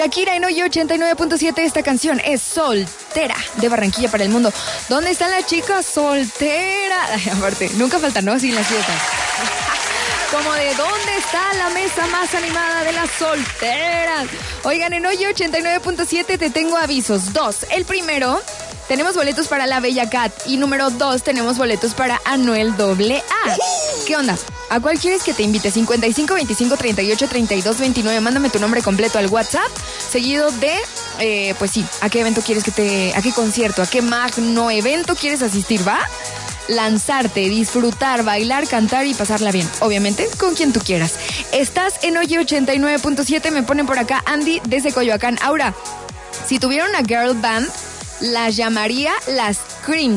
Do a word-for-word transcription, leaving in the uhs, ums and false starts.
Shakira en Oye ochenta y nueve punto siete, esta canción es Soltera, de Barranquilla para el mundo. ¿Dónde están las chicas solteras? Ay, aparte, nunca faltan, ¿no? Sin las fiestas. Como de ¿dónde está la mesa más animada de las solteras? Oigan, en Oye ochenta y nueve punto siete te tengo avisos. Dos. El primero, tenemos boletos para La Bella Cat. Y número dos, tenemos boletos para Anuel doble A. ¿Qué onda? ¿A cuál quieres que te invite? cincuenta y cinco, veinticinco, treinta y ocho, treinta y dos, veintinueve. Mándame tu nombre completo al WhatsApp, seguido de, eh, pues sí, ¿a qué evento quieres que te, a qué concierto, a qué magno evento quieres asistir, va? Lanzarte, disfrutar, bailar, cantar y pasarla bien. Obviamente, con quien tú quieras. Estás en Oye ochenta y nueve punto siete, me ponen por acá Andy desde Coyoacán. Aura, si tuviera una girl band, las llamaría las Cringe.